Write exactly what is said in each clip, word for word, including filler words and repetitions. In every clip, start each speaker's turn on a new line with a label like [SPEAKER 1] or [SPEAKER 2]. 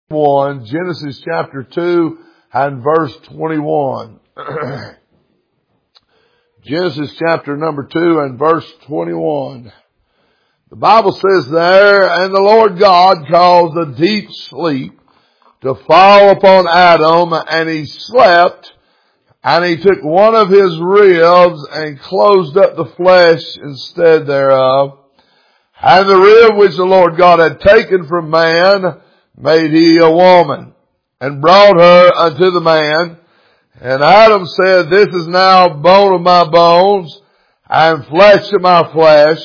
[SPEAKER 1] one, Genesis chapter two and verse twenty-one. Genesis chapter number two and verse twenty-one. The Bible says there, and the Lord God caused a deep sleep to fall upon Adam, and he slept, and he took one of his ribs and closed up the flesh instead thereof. And the rib which the Lord God had taken from man made he a woman, and brought her unto the man. And Adam said, This is now bone of my bones, and flesh of my flesh.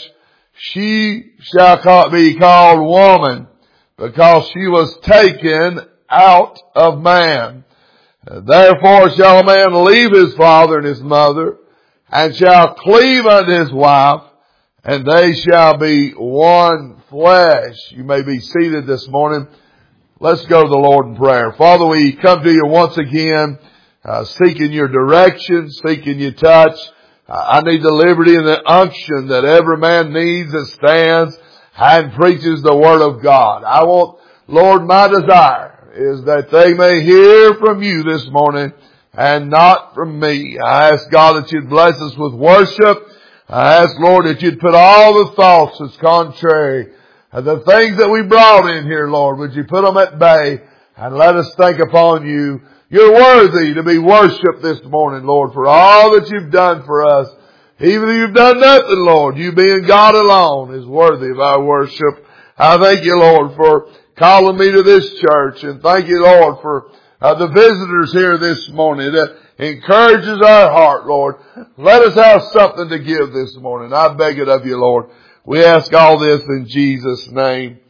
[SPEAKER 1] She shall be called woman, because she was taken out of man. Therefore shall a man leave his father and his mother, and shall cleave unto his wife, and they shall be one flesh. You may be seated this morning. Let's go to the Lord in prayer. Father, we come to you once again, uh, seeking your direction, seeking your touch. Uh, I need the liberty and the unction that every man needs that stands and preaches the Word of God. I want, Lord, my desire is that they may hear from you this morning and not from me. I ask God that you'd bless us with worship. I ask, Lord, that you'd put all the thoughts that's contrary, and the things that we brought in here, Lord, would you put them at bay and let us think upon you. You're worthy to be worshiped this morning, Lord, for all that you've done for us. Even if you've done nothing, Lord, you being God alone is worthy of our worship. I thank you, Lord, for calling me to this church, and thank you, Lord, for uh, the visitors here this morning that encourages our heart, Lord. Let us have something to give this morning. I beg it of you, Lord. We ask all this in Jesus' name.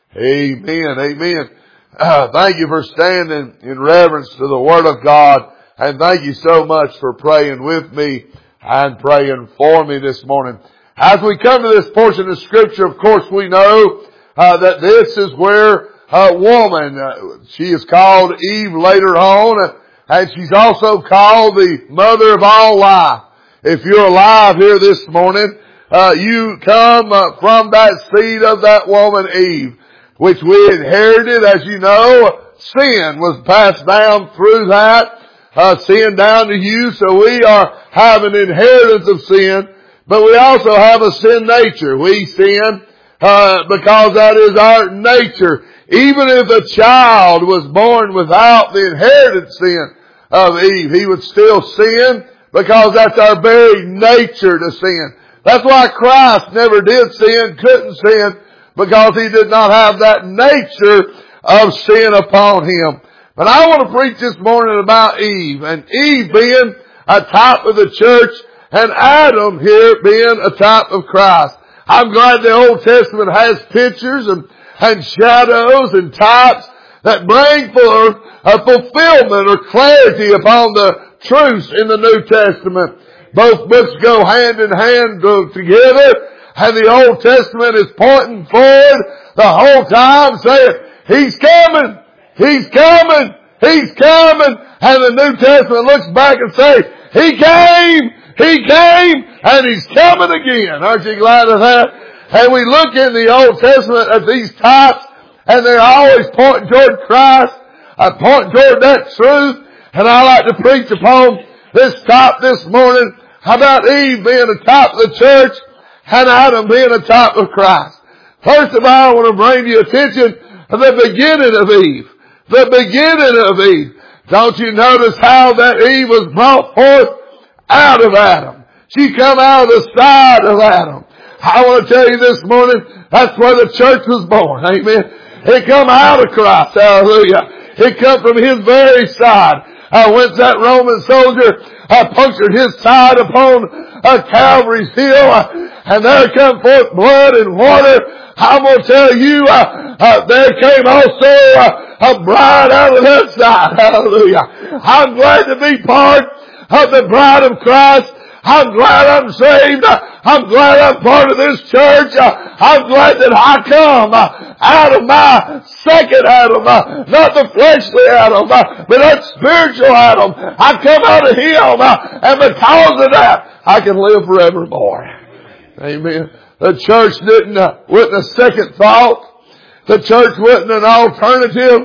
[SPEAKER 1] Amen. Amen. Uh, thank you for standing in reverence to the Word of God. And thank you so much for praying with me and praying for me this morning. As we come to this portion of Scripture, of course, we know uh, that this is where a woman, uh, she is called Eve later on, and she's also called the mother of all life. If you're alive here this morning, Uh, you come uh, from that seed of that woman Eve, which we inherited. As you know, sin was passed down through that, uh, sin down to you. So we are have an inheritance of sin, but we also have a sin nature. We sin uh, because that is our nature. Even if a child was born without the inherited sin of Eve, he would still sin because that's our very nature to sin. That's why Christ never did sin, couldn't sin, because he did not have that nature of sin upon him. But I want to preach this morning about Eve, and Eve being a type of the church, and Adam here being a type of Christ. I'm glad the Old Testament has pictures and, and shadows and types that bring forth a fulfillment or clarity upon the truths in the New Testament. Both books go hand in hand together, and the Old Testament is pointing forward the whole time, saying, He's coming! He's coming! He's coming! And the New Testament looks back and says, He came! He came! And He's coming again! Aren't you glad of that? And we look in the Old Testament at these types, and they're always pointing toward Christ, uh, pointing toward that truth. And I like to preach upon this type this morning, about Eve being a type of the church and Adam being a type of Christ. First of all, I want to bring to your attention the beginning of Eve. The beginning of Eve. Don't you notice how that Eve was brought forth out of Adam? She come out of the side of Adam. I want to tell you this morning, that's where the church was born. Amen. It come out of Christ. Hallelujah. It come from His very side. Uh, whence that Roman soldier uh, punctured his side upon uh, Calvary's hill, uh, and there come forth blood and water. I'm going to tell you, uh, uh, there came also uh, a bride out of that side. Hallelujah. I'm glad to be part of the bride of Christ. I'm glad I'm saved. I'm glad I'm part of this church. I'm glad that I come out of my second Adam, not the fleshly Adam, but that spiritual Adam. I come out of Him, and because of that, I can live forevermore. Amen. The church didn't, uh, wasn't a second thought. The church wasn't an alternative.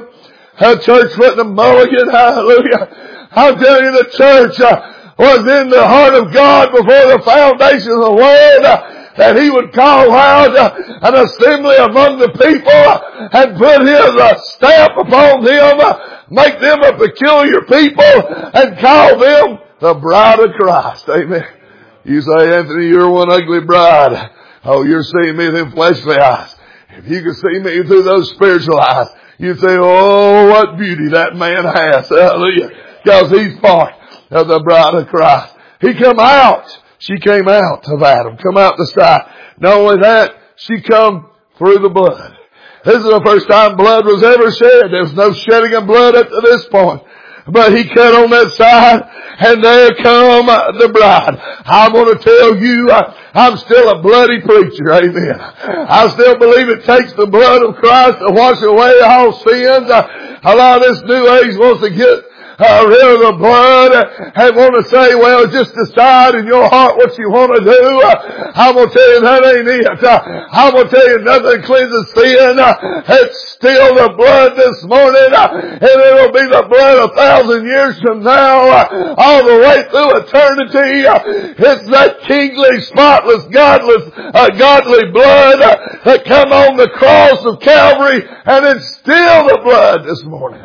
[SPEAKER 1] A church putting a mulligan. Hallelujah. I'm telling you, the church uh, was in the heart of God before the foundation of the world. Uh, that He would call out uh, an assembly among the people uh, and put His uh, stamp upon them, uh, make them a peculiar people, and call them the bride of Christ. Amen. You say, Anthony, you're one ugly bride. Oh, you're seeing me with them fleshly eyes. If you could see me through those spiritual eyes, you'd say, oh, what beauty that man has. Hallelujah. Because he's part of the bride of Christ. He come out. She came out of Adam, come out the side. Not only that, she come through the blood. This is the first time blood was ever shed. There was no shedding of blood up to this point. But He cut on that side, and there come the bride. I'm going to tell you, I'm still a bloody preacher. Amen. I still believe it takes the blood of Christ to wash away all sins. A lot of this new age wants to get Uh, rid of the blood and want to say, well, just decide in your heart what you want to do. Uh, I'm going to tell you that ain't it. Uh, I'm going to tell you nothing cleanses sin. Uh, it's still the blood this morning, uh, and it'll be the blood a thousand years from now, uh, all the way through eternity. Uh, it's that kingly, spotless, godless, uh, godly blood uh, that come on the cross of Calvary, and it's still the blood this morning.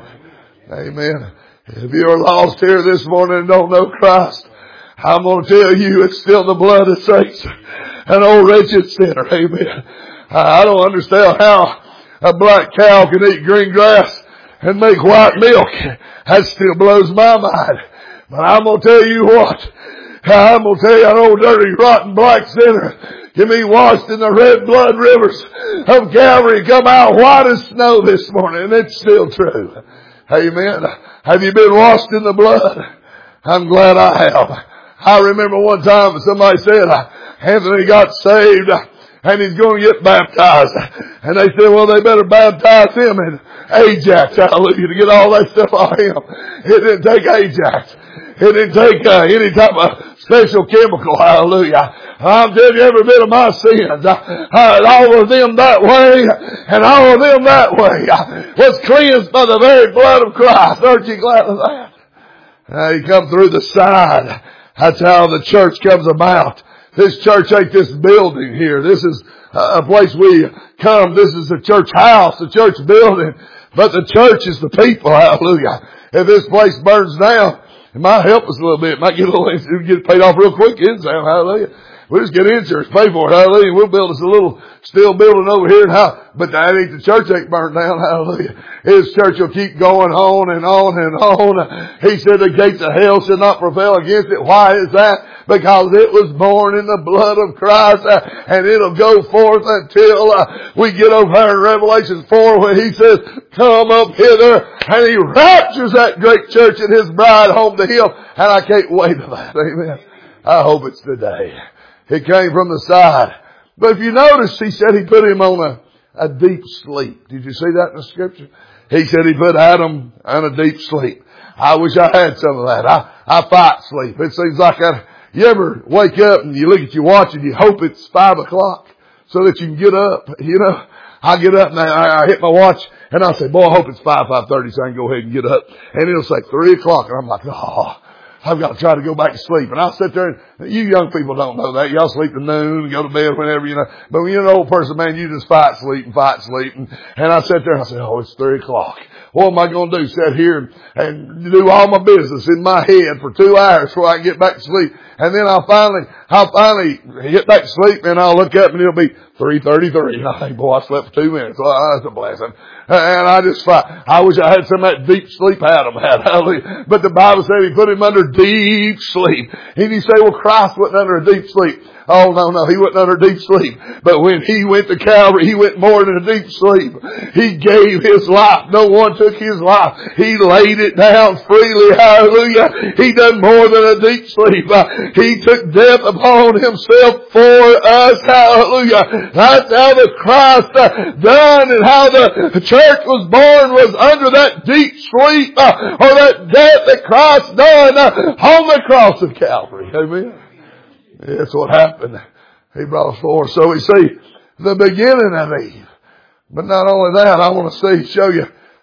[SPEAKER 1] Amen. If you're lost here this morning and don't know Christ, I'm going to tell you it's still the blood that saves an old wretched sinner. Amen. I don't understand how a black cow can eat green grass and make white milk. That still blows my mind. But I'm going to tell you what. I'm going to tell you an old dirty rotten black sinner can be washed in the red blood rivers of Calvary, come out white as snow this morning, and it's still true. Amen. Have you been washed in the blood? I'm glad I have. I remember one time somebody said, Anthony got saved and he's going to get baptized. And they said, well, they better baptize him in Ajax, hallelujah, to get all that stuff off him. It didn't take Ajax. It didn't take uh, any type of special chemical, hallelujah. I'm telling you, every bit of my sins, uh, uh, all of them that way, and all of them that way, uh, was cleansed by the very blood of Christ. Aren't you glad of that? Uh, you come through the side. That's how the church comes about. This church ain't this building here. This is a place we come. This is the church house, the church building. But the church is the people, hallelujah. If this place burns down, it might help us a little bit. It might get a little, get paid off real quick in town, hallelujah. We'll just get insurance, pay for it, hallelujah. We'll build us a little steel building over here and how, but that ain't the church ain't burned down, hallelujah. His church will keep going on and on and on. He said the gates of hell should not prevail against it. Why is that? Because it was born in the blood of Christ, uh, and it'll go forth until uh, we get over here in Revelation four when He says, come up hither, and He raptures that great church and His bride home to Him. And I can't wait for that. Amen. I hope it's today. It came from the side. But if you notice, He said He put him on a, a deep sleep. Did you see that in the scripture? He said He put Adam in a deep sleep. I wish I had some of that. I, I fight sleep. It seems like I, you ever wake up and you look at your watch and you hope it's five o'clock so that you can get up. You know, I get up and I, I hit my watch and I say, boy, I hope it's five, five thirty so I can go ahead and get up. And it'll say three o'clock and I'm like, oh, I've got to try to go back to sleep. And I'll sit there and you young people don't know that. Y'all sleep at noon and go to bed whenever, you know. But when you're an old person, man, you just fight sleep and fight sleep. And, and I sit there and I say, oh, it's three o'clock. What am I going to do? Sit here and, and do all my business in my head for two hours before I can get back to sleep. And then I'll finally, I'll finally get back to sleep and I'll look up and it'll be three thirty-three. And I think, boy, I slept for two minutes. Well, that's a blessing. And I just fight. I wish I had some of that deep sleep Adam had. Hallelujah. But the Bible said He put him under deep sleep. And you say, well, Christ wasn't under a deep sleep. Oh, no, no, He wasn't under deep sleep. But when He went to Calvary, He went more than a deep sleep. He gave His life. No one took His life. He laid it down freely. Hallelujah. He done more than a deep sleep. Uh, he took death upon Himself for us. Hallelujah. That's how the Christ uh, done and how the church was born was under that deep sleep uh, or that death that Christ done uh, on the cross of Calvary. Amen. That's what happened. He brought us forth. So we see the beginning of Eve. But not only that, I want to see, show you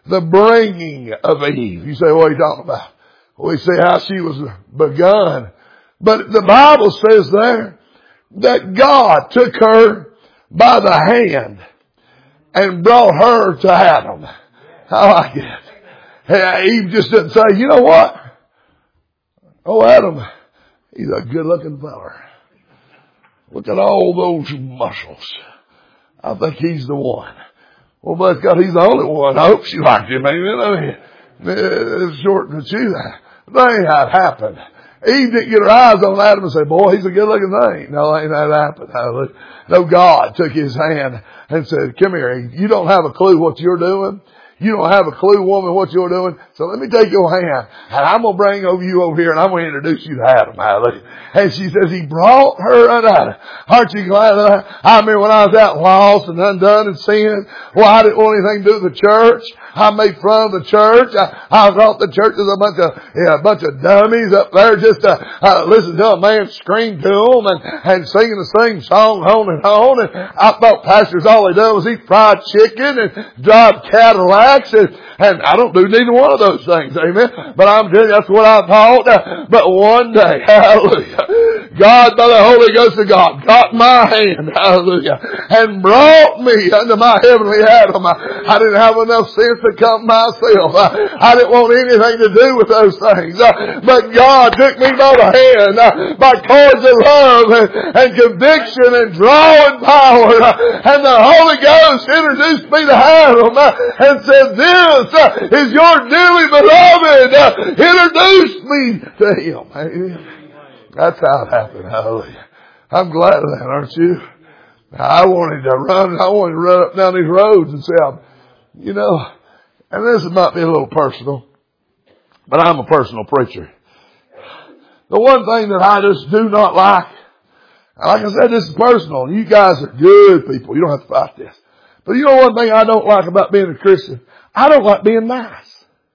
[SPEAKER 1] the bringing of Eve. You say, what are you talking about? We see how she was begun. But the Bible says there that God took her by the hand and brought her to Adam. I like it. Hey, Eve just didn't say, you know what? Oh, Adam, he's a good looking fella. Look at all those muscles. I think he's the one. Well, bless God, he's the only one. I hope she liked him. Amen. I mean, it's short to chew that. That ain't how it happened. Eve didn't get her eyes on Adam and say, boy, he's a good looking thing. No, ain't that happened. Hallelujah. No, God took his hand and said, come here, Eve. You don't have a clue what you're doing. You don't have a clue, woman, what you're doing. So let me take your hand and I'm going to bring over you over here and I'm going to introduce you to Adam. Hallelujah. And she says, he brought her unto Adam. Aren't you glad of that? I remember when I was out lost and undone and sin. Well, I didn't want anything to do with the church. I made fun of the church. I, I thought the church was a bunch of, yeah, a bunch of dummies up there just to uh, listen to a man scream to them and, and singing the same song on and on. And I thought pastors, all they done was eat fried chicken and drive Cadillacs. And, and I don't do neither one of those things. Amen. But I'm telling you, that's what I thought. Uh, but one day, hallelujah, God by the Holy Ghost of God got my hand, hallelujah, and brought me unto my heavenly Adam. I, I didn't have enough sense to come myself. I, I didn't want anything to do with those things. Uh, but God took me by the hand, uh, by cords of love and, and conviction and drawing power. Uh, and the Holy Ghost introduced me to Adam uh, and said, this uh, is your dearly beloved. Uh, introduce me to him. Amen. That's how it happened. Hallelujah. I'm glad of that, aren't you? I wanted to run, I wanted to run up down these roads and say, you know, and this might be a little personal, but I'm a personal preacher. The one thing that I just do not like, like I said, this is personal. You guys are good people. You don't have to fight this. But you know one thing I don't like about being a Christian? I don't like being nice.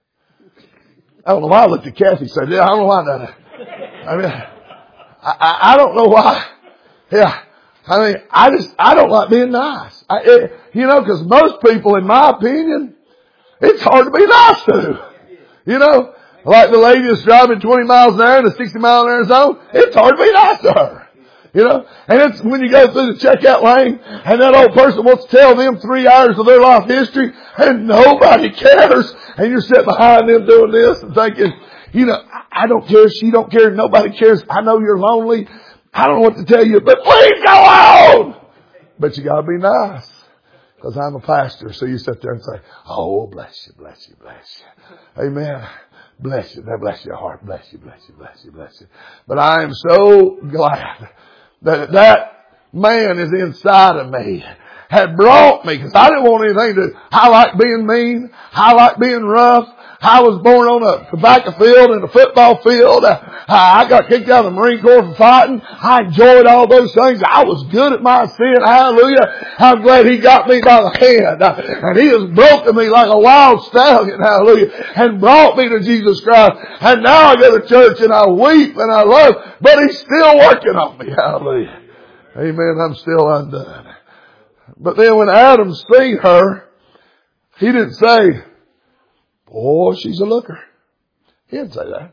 [SPEAKER 1] I don't know why I looked at Kathy and said, yeah, I don't know why that. I mean, I, I, I don't know why. Yeah. I mean, I just, I don't like being nice. I, it, you know, cause most people, in my opinion, it's hard to be nice to. You know, like the lady that's driving twenty miles an hour in a sixty mile an hour zone, it's hard to be nice to her. You know, and it's when you go through the checkout lane and that old person wants to tell them three hours of their life history and nobody cares and you're sitting behind them doing this and thinking, you know, I don't care, she don't care, nobody cares, I know you're lonely, I don't know what to tell you, but please go on! But you gotta be nice. Cause I'm a pastor, so you sit there and say, oh, bless you, bless you, bless you. Amen. Bless you, bless your heart, bless you, bless you, bless you, bless you. But I am so glad that that man is inside of me, had brought me, because I didn't want anything to, I like being mean, I like being rough. I was born on a tobacco field and a football field. Uh, I got kicked out of the Marine Corps for fighting. I enjoyed all those things. I was good at my sin. Hallelujah. I'm glad he got me by the hand. Uh, and he has broken me like a wild stallion. Hallelujah. And brought me to Jesus Christ. And now I go to church and I weep and I love, but he's still working on me. Hallelujah. Amen. I'm still undone. But then when Adam seen her, he didn't say, oh, she's a looker. He didn't say that.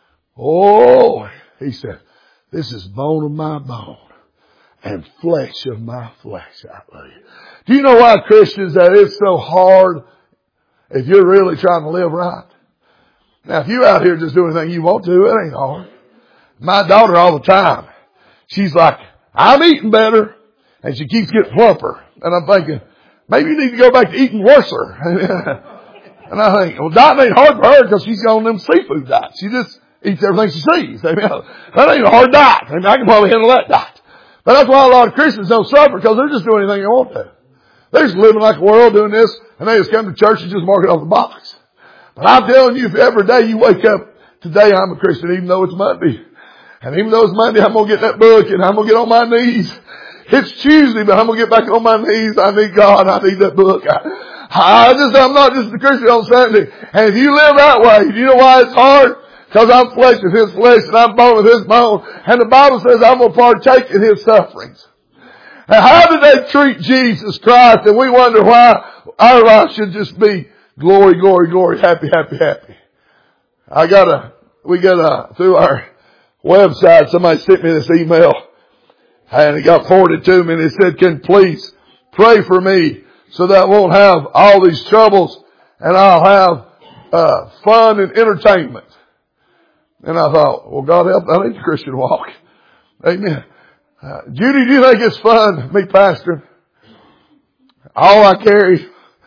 [SPEAKER 1] Oh, he said, this is bone of my bone and flesh of my flesh. Hallelujah. Do you know why, Christians, that it's so hard if you're really trying to live right? Now, if you're out here just doing anything you want to, it ain't hard. My daughter all the time, she's like, I'm eating better, and she keeps getting plumper. And I'm thinking, maybe you need to go back to eating worser. And I think, well, dieting ain't hard for her because she's on them seafood diets. She just eats everything she sees. I mean, that ain't a hard diet. I mean, I can probably handle that diet. But that's why a lot of Christians don't suffer, because they're just doing anything they want to. They're just living like the world doing this, and they just come to church and just mark it off the box. But I'm telling you, if every day you wake up, today I'm a Christian, even though it's Monday. And even though it's Monday, I'm going to get that book and I'm going to get on my knees. It's Tuesday, but I'm going to get back on my knees. I need God. I need that book. I, I just, I'm not just a Christian on Sunday. And if you live that way, do you know why it's hard? Because I'm flesh of his flesh and I'm bone of his bone. And the Bible says I'm going to partake in his sufferings. And how did they treat Jesus Christ? And we wonder why our life should just be Glory, glory, glory. Happy, happy, happy. I got a, we got a, through our website, somebody sent me this email and it got forwarded to me and it said, can please pray for me so that I won't have all these troubles and I'll have uh, fun and entertainment. And I thought, well, God help, I need a Christian walk. Amen. Uh, Judy, do you think it's fun, me pastoring? All I carry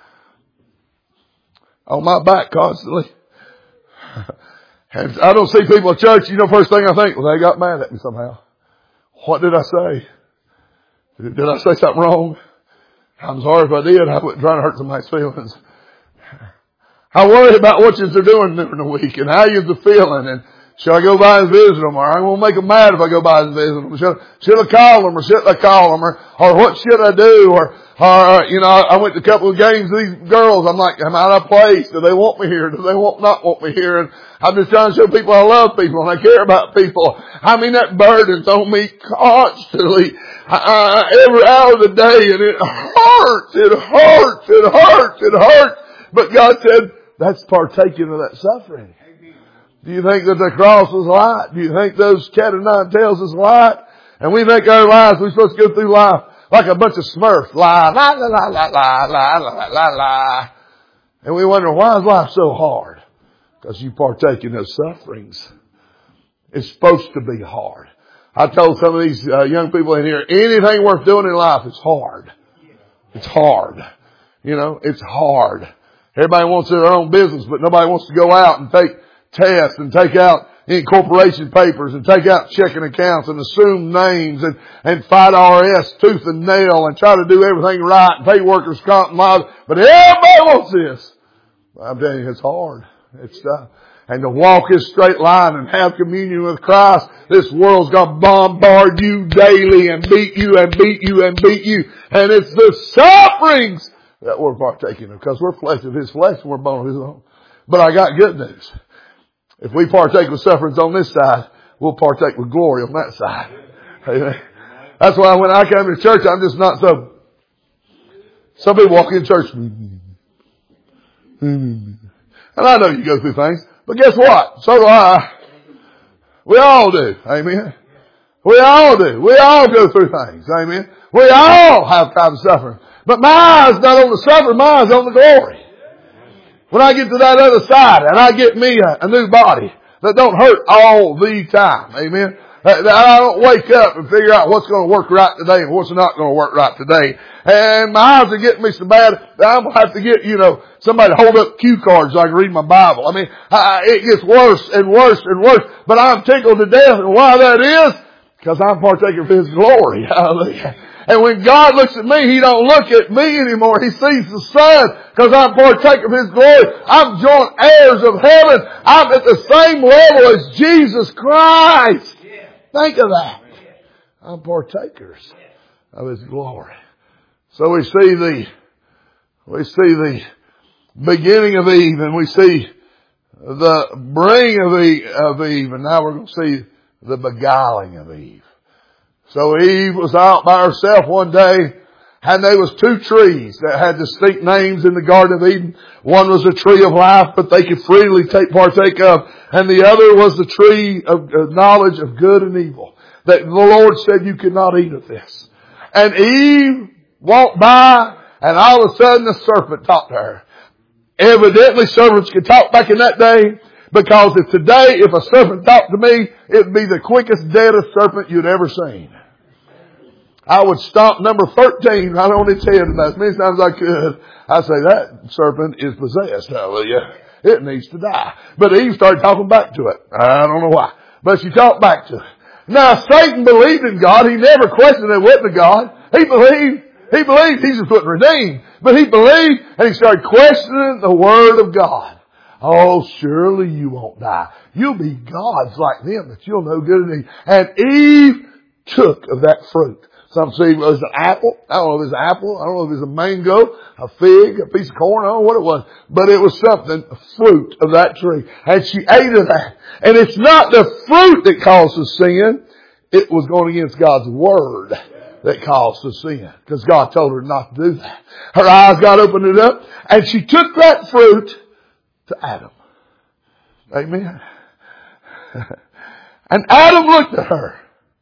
[SPEAKER 1] on my back constantly. And I don't see people at church, you know, first thing I think, well, they got mad at me somehow. What did I say? Did I say something wrong? I'm sorry if I did. I wasn't trying to hurt somebody's feelings. I worry about what you're doing during the week and how you're feeling and should I go by and visit them? Or I'm going to make them mad if I go by and visit them. Should, should I call them or shouldn't I call them? Or, or what should I do? Or, or, you know, I went to a couple of games with these girls. I'm like, am I out of place? Do they want me here? Do they want, not want me here? And I'm just trying to show people I love people and I care about people. I mean, that burden's on me constantly, uh, every hour of the day. And it hurts. It hurts. It hurts. It hurts. But God said, that's partaking of that suffering. Do you think that the cross is light? Do you think those cat o' nine tails is light? And we think our lives, we're supposed to go through life like a bunch of Smurfs. La, la, la, la, la, la, la, la, la, la. And we wonder, why is life so hard? Because you partake in those sufferings. It's supposed to be hard. I told some of these uh, young people in here, anything worth doing in life is hard. It's hard. You know, it's hard. Everybody wants their own business, but nobody wants to go out and take tests and take out incorporation papers and take out checking accounts and assume names and, and fight R S tooth and nail and try to do everything right and pay workers' comp and laws. But everybody wants this. I'm telling you, it's hard. It's tough. And to walk this straight line and have communion with Christ, this world's going to bombard you daily and beat you and beat you and beat you. And it's the sufferings that we're partaking of because we're flesh of His flesh and we're bone of His bone. But I got good news. If we partake with sufferings on this side, we'll partake with glory on that side. Amen. That's why when I come to church, I'm just not so. Some people walk in church. And I know you go through things. But guess what? So do I. We all do. Amen. We all do. We all go through things. Amen. We all have times of suffering. But my eye's not on the suffering. My eye's on the glory. When I get to that other side and I get me a, a new body that don't hurt all the time. Amen. That, that I don't wake up and figure out what's going to work right today and what's not going to work right today. And my eyes are getting me so bad that I'm going to have to get, you know, somebody to hold up cue cards so I can read my Bible. I mean, I, it gets worse and worse and worse. But I'm tickled to death. And why that is? Because I'm partaking of His glory. Hallelujah. And when God looks at me, He don't look at me anymore. He sees the Son because I'm partaking of His glory. I'm joint heirs of heaven. I'm at the same level as Jesus Christ. Think of that. I'm partakers of His glory. So we see the, we see the beginning of Eve and we see the bringing of Eve, of Eve and now we're going to see the beguiling of Eve. So Eve was out by herself one day and there was two trees that had distinct names in the Garden of Eden. One was a tree of life, but they could freely take partake of. And the other was the tree of knowledge of good and evil. That the Lord said you could not eat of this. And Eve walked by and all of a sudden the serpent talked to her. Evidently serpents could talk back in that day. Because if today, if a serpent talked to me, it'd be the quickest, deadest serpent you'd ever seen. I would stomp number thirteen right on its head and as many times as I could. I'd say that serpent is possessed. Hallelujah. It needs to die. But Eve started talking back to it. I don't know why. But she talked back to it. Now Satan believed in God. He never questioned it with the God. He believed. He believed Jesus wasn't redeemed. But he believed and he started questioning the Word of God. Oh, surely you won't die. You'll be gods like them, that you'll know good and evil. And Eve took of that fruit. Some say it was an apple. I don't know if it was an apple. I don't know if it was a mango, a fig, a piece of corn. I don't know what it was. But it was something, a fruit of that tree. And she ate of that. And it's not the fruit that causes sin. It was going against God's Word that caused the sin. Because God told her not to do that. Her eyes got opened up and she took that fruit to Adam. Amen. And Adam looked at her.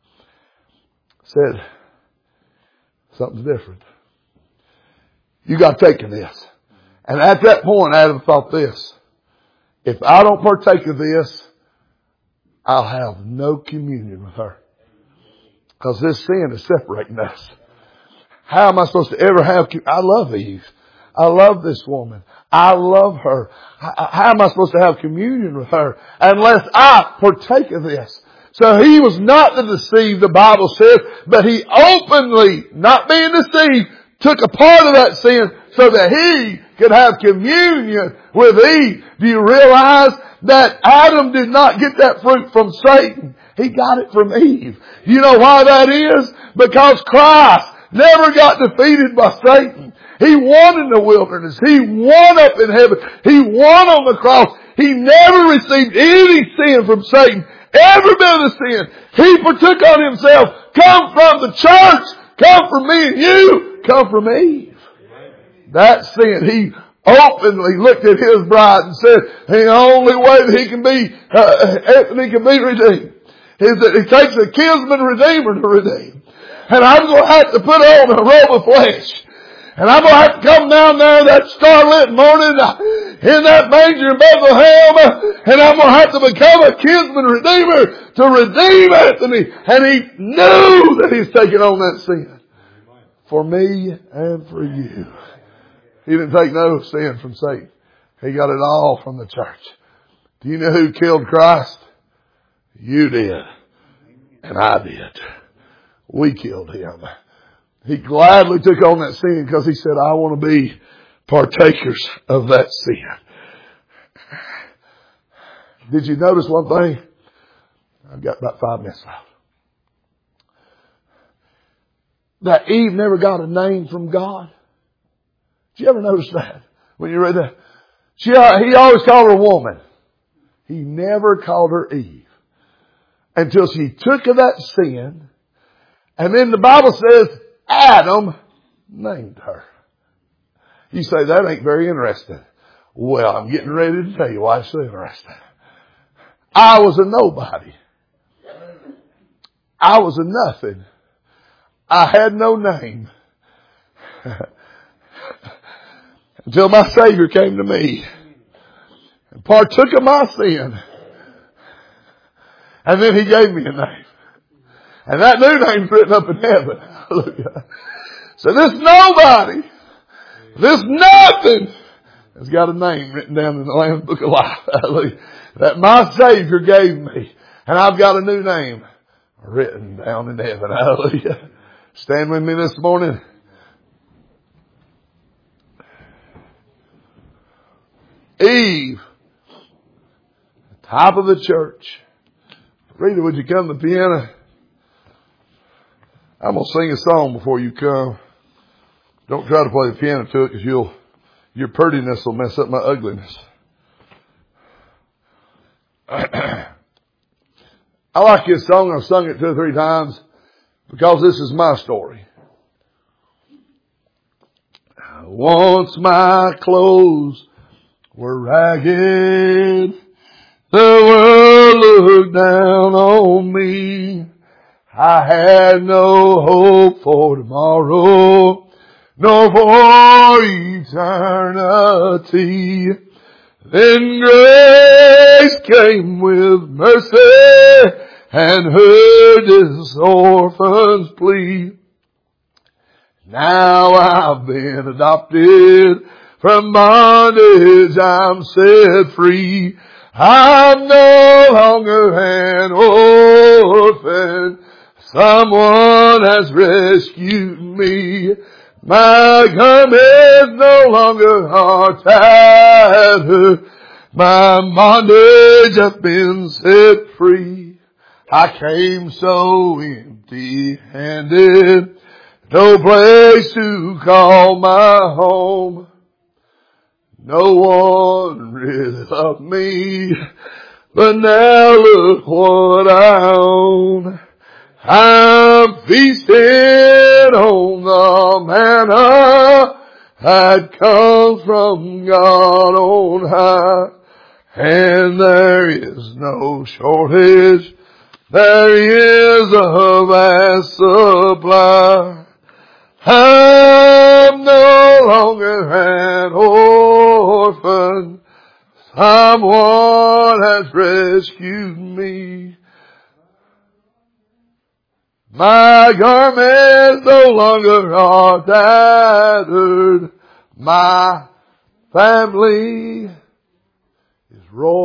[SPEAKER 1] Said, something's different. You got to take in this. And at that point Adam thought this. If I don't partake of this, I'll have no communion with her. Because this sin is separating us. How am I supposed to ever have, I love Eve. I love this woman. I love her. How am I supposed to have communion with her unless I partake of this? So he was not to deceive, the Bible says, but he openly, not being deceived, took a part of that sin so that he could have communion with Eve. Do you realize that Adam did not get that fruit from Satan? He got it from Eve. You know why that is? Because Christ never got defeated by Satan. He won in the wilderness. He won up in heaven. He won on the cross. He never received any sin from Satan. Every bit of the sin he partook on himself. Come from the church. Come from me and you. Come from Eve. That sin, he openly looked at his bride and said, the only way that he can be, uh, Anthony can be redeemed is that he takes a kinsman redeemer to redeem. And I'm going to have to put on a robe of flesh. And I'm going to have to come down there that starlit morning in that manger in Bethlehem. And I'm going to have to become a kinsman redeemer to redeem Anthony. And he knew that he's taking on that sin. For me and for you. He didn't take no sin from Satan. He got it all from the church. Do you know who killed Christ? You did. And I did. We killed him. He gladly took on that sin because he said, I want to be partakers of that sin. Did you notice one thing? I've got about five minutes left. That Eve never got a name from God. Did you ever notice that? When you read that? She, he always called her woman. He never called her Eve. Until she took of that sin. And then the Bible says Adam named her. You say that ain't very interesting. Well, I'm getting ready to tell you why it's so interesting. I was a nobody. I was a nothing. I had no name. Until my Savior came to me and partook of my sin. And then He gave me a name. And that new name's written up in heaven. Hallelujah. So this nobody, this nothing has got a name written down in the Lamb's Book of Life. Hallelujah. That my Savior gave me. And I've got a new name written down in heaven. Hallelujah. Stand with me this morning. Eve, the top of the church. Rita, would you come to the piano? I'm going to sing a song before you come. Don't try to play the piano to it because you'll, your prettiness will mess up my ugliness. I like this song. I've sung it two or three times because this is my story. Once my clothes were ragged, the world looked down on me. I had no hope for tomorrow, nor for eternity. Then grace came with mercy and heard this orphan's plea. Now I've been adopted, from bondage I'm set free. I'm no longer an orphan. Someone has rescued me. My garment no longer are tattered. My bondage has been set free. I came so empty-handed, no place to call my home. No one really loved me, but now look what I own. I'm feasting on the manna that comes from God on high. And there is no shortage, there is a vast supply. I'm no longer an orphan, someone has rescued me. My garments no longer are tattered, my family is royal.